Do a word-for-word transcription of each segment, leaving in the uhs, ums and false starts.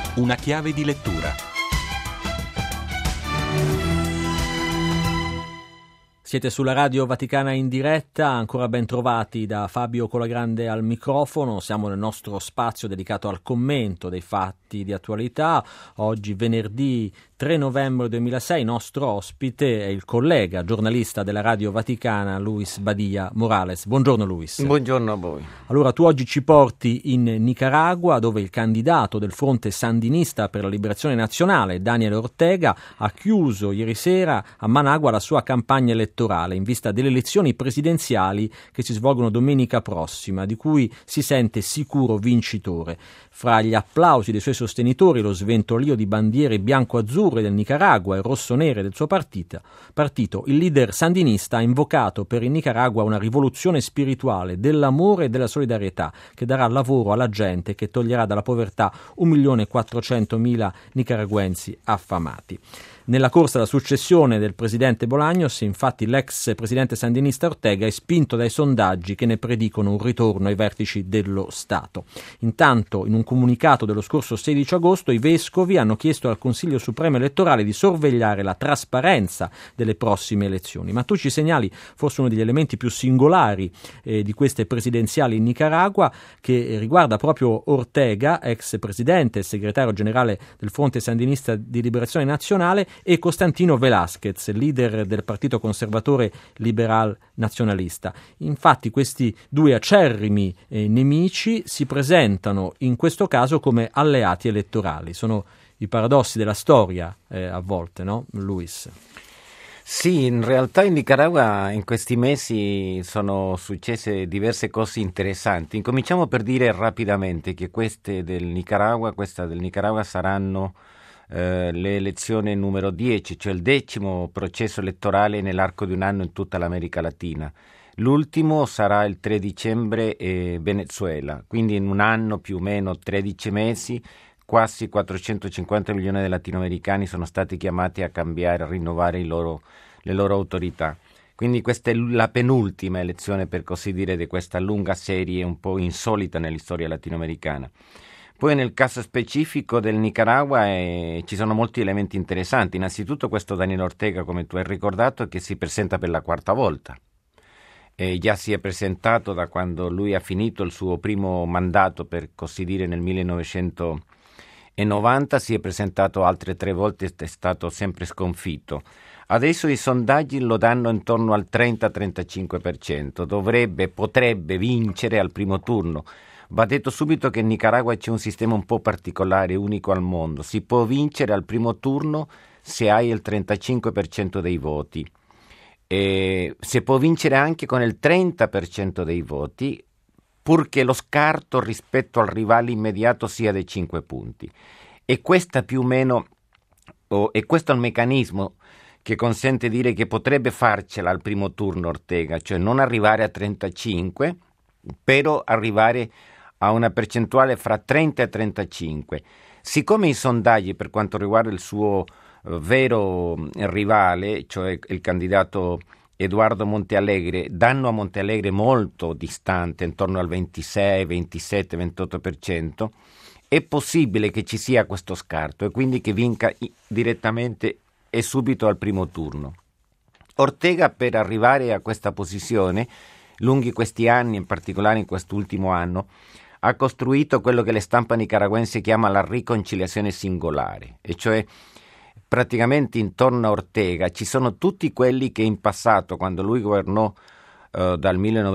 Una chiave di lettura. Siete sulla Radio Vaticana in diretta, ancora ben trovati da Fabio Colagrande al microfono. Siamo nel nostro spazio dedicato al commento dei fatti di attualità. Oggi venerdì tre novembre duemilasei, nostro ospite è il collega giornalista della Radio Vaticana Luis Badia Morales. Buongiorno Luis. Buongiorno a voi. Allora, tu oggi ci porti in Nicaragua, dove il candidato del fronte sandinista per la liberazione nazionale, Daniel Ortega, ha chiuso ieri sera a Managua la sua campagna elettorale in vista delle elezioni presidenziali che si svolgono domenica prossima, di cui si sente sicuro vincitore. Fra gli applausi dei suoi sostenitori, lo sventolio di bandiere bianco-azzurre del Nicaragua e rosso-nere del suo partito, partito, il leader sandinista ha invocato per il Nicaragua una rivoluzione spirituale dell'amore e della solidarietà che darà lavoro alla gente, che toglierà dalla povertà un milione e quattrocentomila nicaraguensi affamati. Nella corsa alla successione del presidente Bolaños, infatti, l'ex presidente sandinista Ortega è spinto dai sondaggi che ne predicono un ritorno ai vertici dello Stato. Intanto, in un comunicato dello scorso sedici agosto, i vescovi hanno chiesto al Consiglio Supremo Elettorale di sorvegliare la trasparenza delle prossime elezioni. Ma tu ci segnali forse uno degli elementi più singolari eh, di queste presidenziali in Nicaragua, che riguarda proprio Ortega, ex presidente e segretario generale del Fronte Sandinista di Liberazione Nazionale, e Costantino Velázquez, leader del partito conservatore liberal nazionalista. Infatti questi due acerrimi eh, nemici si presentano in questo caso come alleati elettorali. Sono i paradossi della storia eh, a volte, no, Luis? Sì, in realtà in Nicaragua in questi mesi sono successe diverse cose interessanti. Incominciamo per dire rapidamente che queste del Nicaragua, questa del Nicaragua saranno Uh, le elezioni numero dieci, cioè il decimo processo elettorale nell'arco di un anno in tutta l'America Latina. L'ultimo sarà il tre dicembre e Venezuela, quindi in un anno più o meno tredici mesi, quasi quattrocentocinquanta milioni di latinoamericani sono stati chiamati a cambiare, a rinnovare i loro, le loro autorità. Quindi questa è la penultima elezione, per così dire, di questa lunga serie un po' insolita nell'istoria latinoamericana. Poi nel caso specifico del Nicaragua eh, ci sono molti elementi interessanti. Innanzitutto questo Daniel Ortega, come tu hai ricordato, che si presenta per la quarta volta. Eh, già si è presentato da quando lui ha finito il suo primo mandato, per così dire, nel millenovecentonovanta, si è presentato altre tre volte e è stato sempre sconfitto. Adesso i sondaggi lo danno intorno al trenta trentacinque per cento, dovrebbe, potrebbe vincere al primo turno. Va detto subito che in Nicaragua c'è un sistema un po' particolare, unico al mondo. Si può vincere al primo turno se hai il trentacinque per cento dei voti. E si può vincere anche con il trenta per cento dei voti, purché lo scarto rispetto al rivale immediato sia dei cinque punti. E questa più o meno, oh, e questo è il meccanismo che consente di dire che potrebbe farcela al primo turno Ortega, cioè non arrivare a trentacinque, però arrivare a una percentuale fra trenta e trentacinque. Siccome i sondaggi per quanto riguarda il suo uh, vero rivale, cioè il candidato Eduardo Montealegre, danno a Montealegre molto distante, intorno al ventisei, ventisette, ventotto per cento, è possibile che ci sia questo scarto e quindi che vinca i- direttamente e subito al primo turno. Ortega, per arrivare a questa posizione, lunghi questi anni, in particolare in quest'ultimo anno, ha costruito quello che le stampa nicaragüense chiama la riconciliazione singolare, e cioè praticamente intorno a Ortega ci sono tutti quelli che in passato, quando lui governò eh, dal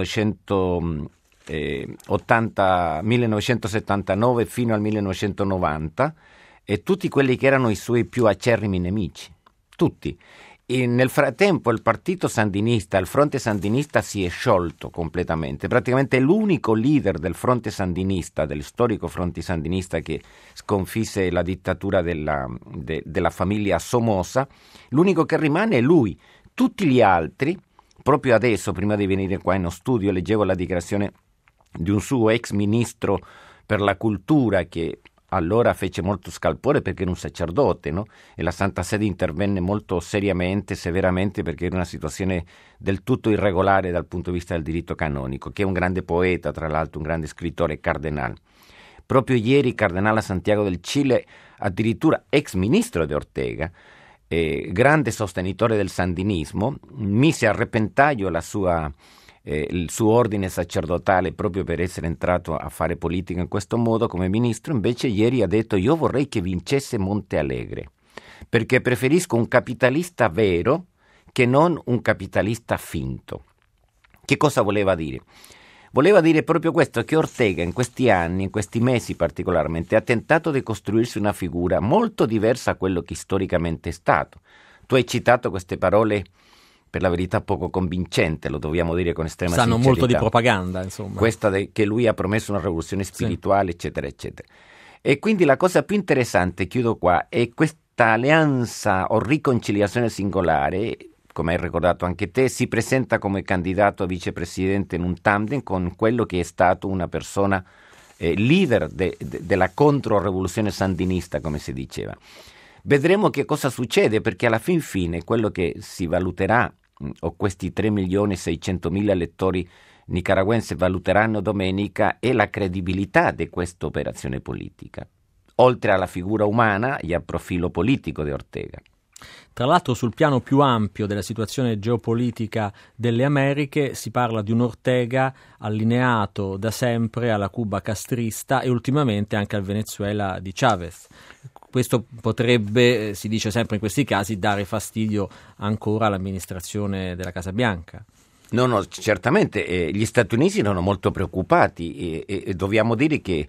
millenovecentottanta, millenovecentosettantanove fino al millenovecentonovanta, e tutti quelli che erano i suoi più acerrimi nemici, tutti. E nel frattempo il partito sandinista, il fronte sandinista si è sciolto completamente. Praticamente l'unico leader del fronte sandinista, del storico fronte sandinista che sconfisse la dittatura della, de, della famiglia Somoza, l'unico che rimane è lui. Tutti gli altri, proprio adesso, prima di venire qua in studio, leggevo la dichiarazione di un suo ex ministro per la cultura che allora fece molto scalpore perché era un sacerdote, no? E la Santa Sede intervenne molto seriamente, severamente, perché era una situazione del tutto irregolare dal punto di vista del diritto canonico, che è un grande poeta, tra l'altro un grande scrittore, cardenale. Proprio ieri il Cardenale Santiago del Cile, addirittura ex ministro di Ortega, eh, grande sostenitore del sandinismo, mise a repentaglio la sua, eh, il suo ordine sacerdotale proprio per essere entrato a fare politica in questo modo come ministro. Invece ieri ha detto: io vorrei che vincesse Monte Alegre, perché preferisco un capitalista vero che non un capitalista finto. Che cosa voleva dire? Voleva dire proprio questo, che Ortega in questi anni, in questi mesi particolarmente, ha tentato di costruirsi una figura molto diversa da quello che storicamente è stato. Tu hai citato queste parole, per la verità poco convincente, lo dobbiamo dire con estrema Sanno sincerità. molto di propaganda, insomma. Questa de, che lui ha promesso una rivoluzione spirituale, sì, eccetera, eccetera. E quindi la cosa più interessante, chiudo qua, è questa alleanza o riconciliazione singolare. Come hai ricordato anche te, si presenta come candidato a vicepresidente in un tandem con quello che è stato una persona eh, leader de, de, della controrivoluzione sandinista, come si diceva. Vedremo che cosa succede, perché alla fin fine quello che si valuterà, o questi tre milioni e seicentomila elettori nicaraguensi valuteranno domenica, è la credibilità di questa operazione politica, oltre alla figura umana e al profilo politico di Ortega. Tra l'altro, sul piano più ampio della situazione geopolitica delle Americhe si parla di un Ortega allineato da sempre alla Cuba castrista e ultimamente anche al Venezuela di Chavez. Questo potrebbe, si dice sempre in questi casi, dare fastidio ancora all'amministrazione della Casa Bianca. No, no, certamente eh, gli Stati Uniti sono molto preoccupati e, e dobbiamo dire che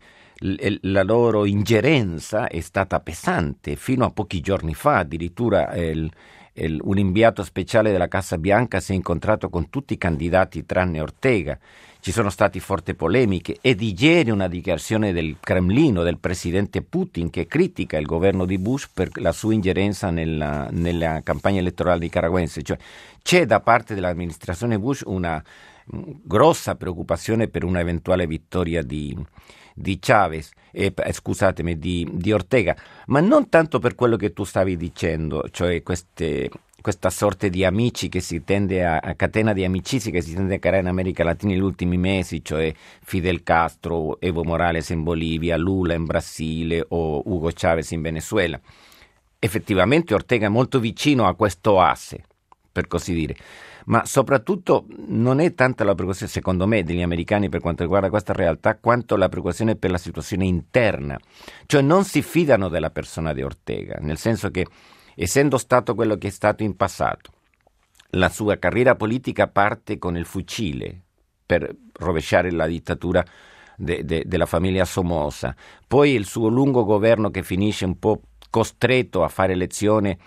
la loro ingerenza è stata pesante. Fino a pochi giorni fa addirittura il, il, un inviato speciale della Casa Bianca si è incontrato con tutti i candidati tranne Ortega. Ci sono state forti polemiche ed ieri una dichiarazione del Cremlino, del presidente Putin, che critica il governo di Bush per la sua ingerenza nella, nella campagna elettorale nicaraguense. Cioè, c'è da parte dell'amministrazione Bush una grossa preoccupazione per una eventuale vittoria di di Chavez, eh, scusatemi, di, di Ortega, ma non tanto per quello che tu stavi dicendo, cioè queste, questa sorta di amici che si tende a, a catena di amicizie che si tende a creare in America Latina negli ultimi mesi, cioè Fidel Castro, Evo Morales in Bolivia, Lula in Brasile o Hugo Chavez in Venezuela. Effettivamente Ortega è molto vicino a questo asse, per così dire. Ma soprattutto non è tanta la preoccupazione, secondo me, degli americani per quanto riguarda questa realtà, quanto la preoccupazione per la situazione interna. Cioè non si fidano della persona di Ortega, nel senso che, essendo stato quello che è stato in passato, la sua carriera politica parte con il fucile per rovesciare la dittatura de, de, della famiglia Somoza, poi il suo lungo governo che finisce un po' costretto a fare elezioni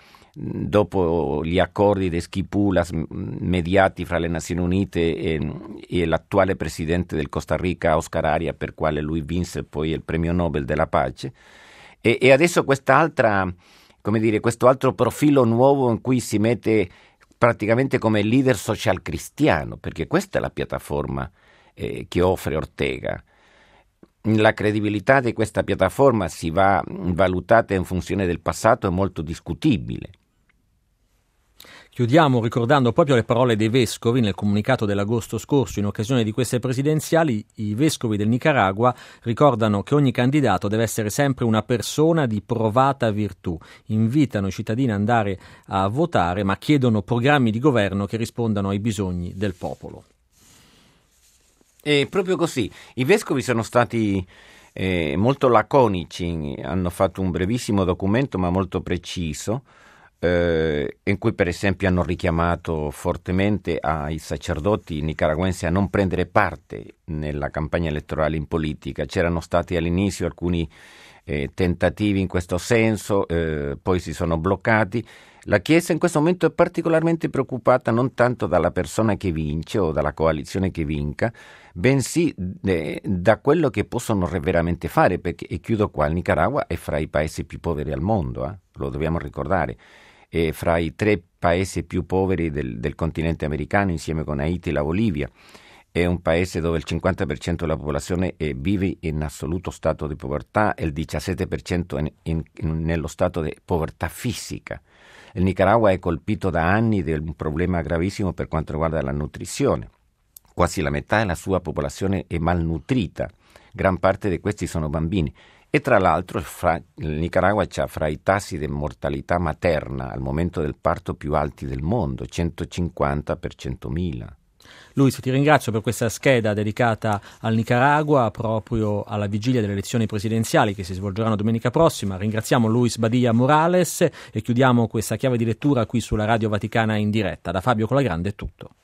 dopo gli accordi di Esquipulas mediati fra le Nazioni Unite e, e l'attuale presidente del Costa Rica, Oscar Arias, per quale lui vinse poi il premio Nobel della pace, e, e adesso quest'altra, come dire, questo altro profilo nuovo in cui si mette praticamente come leader social cristiano, perché questa è la piattaforma eh, che offre Ortega. La credibilità di questa piattaforma si va valutata in funzione del passato, è molto discutibile. Chiudiamo ricordando proprio le parole dei vescovi nel comunicato dell'agosto scorso in occasione di queste presidenziali. I vescovi del Nicaragua ricordano che ogni candidato deve essere sempre una persona di provata virtù. Invitano i cittadini ad andare a votare, ma chiedono programmi di governo che rispondano ai bisogni del popolo. E proprio così, i vescovi sono stati eh, molto laconici, hanno fatto un brevissimo documento ma molto preciso, eh, in cui per esempio hanno richiamato fortemente ai sacerdoti nicaraguensi a non prendere parte nella campagna elettorale in politica. C'erano stati all'inizio alcuni eh, tentativi in questo senso, eh, poi si sono bloccati. La Chiesa in questo momento è particolarmente preoccupata non tanto dalla persona che vince o dalla coalizione che vinca, bensì eh, da quello che possono veramente fare, perché, e chiudo qua, il Nicaragua è fra i paesi più poveri al mondo, eh? Lo dobbiamo ricordare, è fra i tre paesi più poveri del, del continente americano insieme con Haiti e la Bolivia. È un paese dove il cinquanta per cento della popolazione è, vive in assoluto stato di povertà e il diciassette per cento in, in, in, nello stato di povertà fisica. Il Nicaragua è colpito da anni da un problema gravissimo per quanto riguarda la nutrizione. quasi la metà della sua popolazione è malnutrita, gran parte di questi sono bambini. E tra l'altro fra, il Nicaragua ha fra i tassi di mortalità materna al momento del parto più alti del mondo, centocinquanta per centomila. Luis, ti ringrazio per questa scheda dedicata al Nicaragua proprio alla vigilia delle elezioni presidenziali che si svolgeranno domenica prossima. Ringraziamo Luis Badia Morales e chiudiamo questa chiave di lettura qui sulla Radio Vaticana in diretta. Da Fabio Colagrande è tutto.